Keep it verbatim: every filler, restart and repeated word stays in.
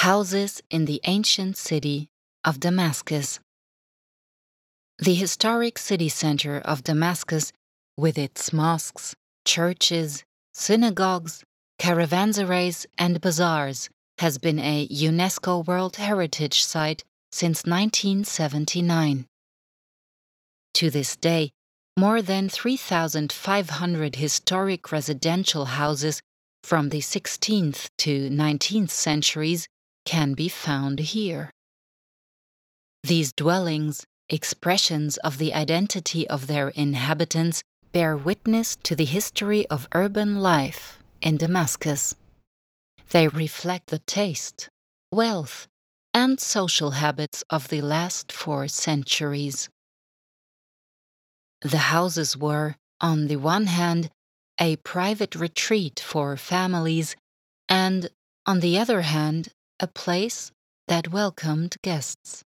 Houses in the ancient city of Damascus. The historic city center of Damascus, with its mosques, churches, synagogues, caravanserais, and bazaars, has been a UNESCO World Heritage Site since nineteen seventy-nine. To this day, more than three thousand five hundred historic residential houses from the sixteenth to nineteenth centuries can be found here. These dwellings, expressions of the identity of their inhabitants, bear witness to the history of urban life in Damascus. They reflect the taste, wealth, and social habits of the last four centuries. The houses were, on the one hand, a private retreat for families, and, on the other hand, a place that welcomed guests.